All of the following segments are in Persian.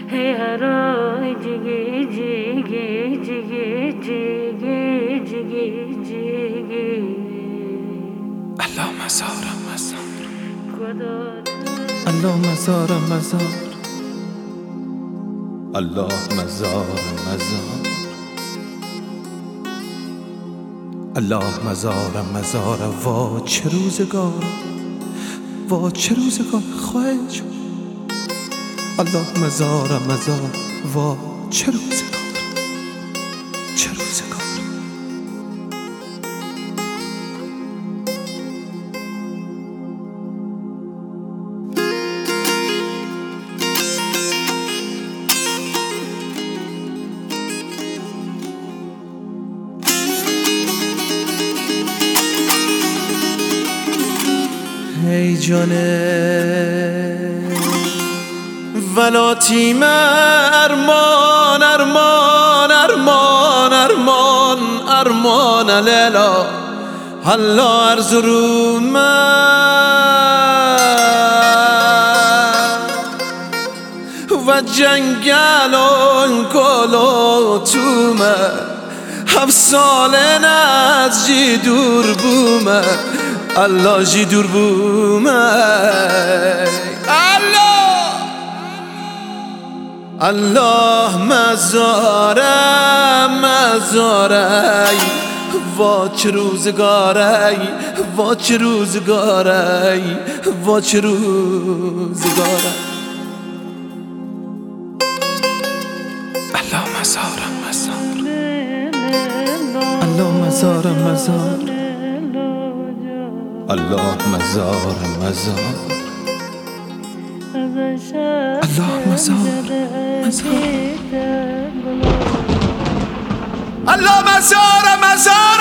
hey haro jigi jigi jigi jigi jigi jigi الله مزارم مزار الله مزارم مزار الله مزارم مزار الله مزارم مزار وا چه روزگار وا چه روزگار خواهد شد الله مزارم مزار وا چه روزگار چه روزگار ای جانه ولاتی ارمان ارمان ارمان ارمان ارمان لیلا حالا ارزرو من و جنگل و گلو تو من 7 ساله از جی دور بومه الله جی دور بومه الله مزارم مزارم وا چه روزگاری وا چه روزگاری وا چه روزگاری الله مزارم مزار الله مزارم مزار الله مزارم مزار الله مزار مزار الله مزار مزار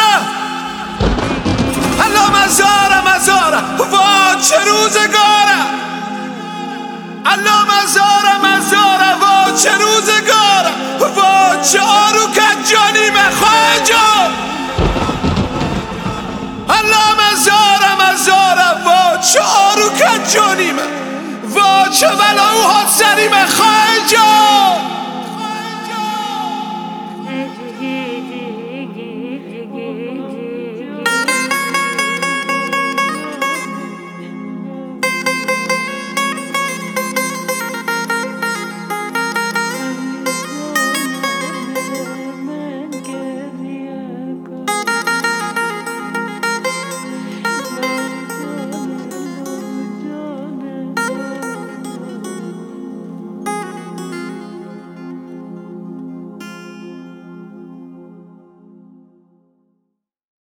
الله مزار مزار وا چه روزگاره الله مزار مزار وا چه روزگاره وا چه آرو کجانی مخواه جان الله مزار مزار وا چه آرو کجانی وا چه بلا او حد سریم خواهی جان